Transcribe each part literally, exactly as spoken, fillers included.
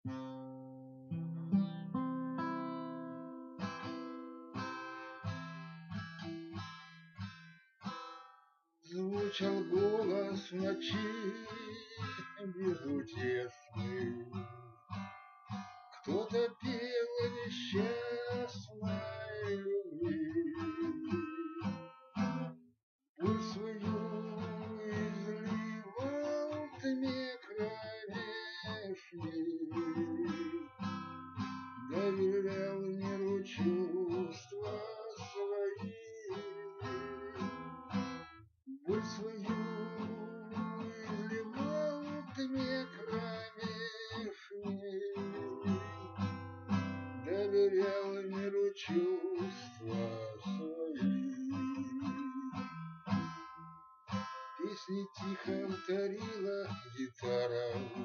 Звучал голос в ночи безутешный, кто-то пел о несчастной любви. Боль свою изливал тьме кромешной, доверял миру чувства свои. Боль свою изливал в тьме кромешной, доверял миру чувства свои. Песни тихо вторила гитара,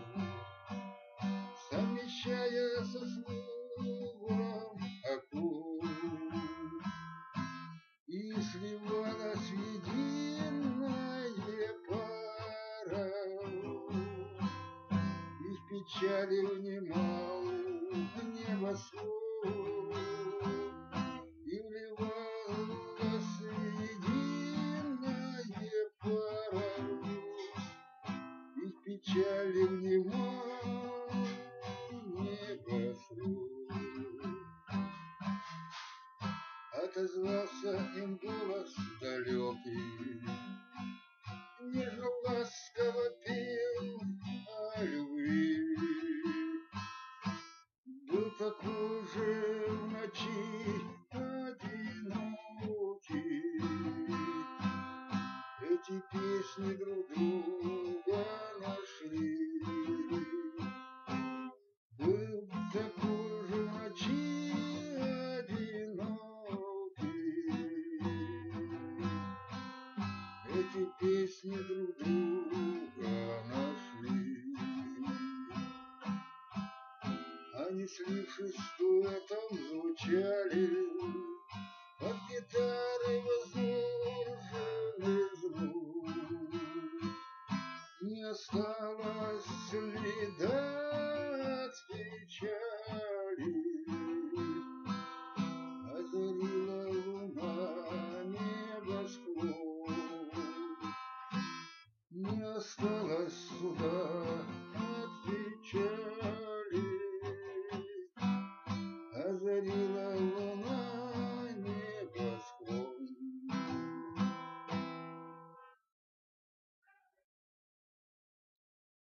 совмещая со слогом аккорд, и сливалась в единое пара. И в печали внимал небосвод, и вливалась в единое пара. И в печали внимал небосвод. Отозвался им голос далекий, нежно ласково пел о любви. Был такой же в ночи одинокий, эти песни друг друга нашли. Был такой же в ночи эти песни друг друга нашли. Они, слившись, дуэтом звучали под гитары восторженный звук. Не осталось следа от печали.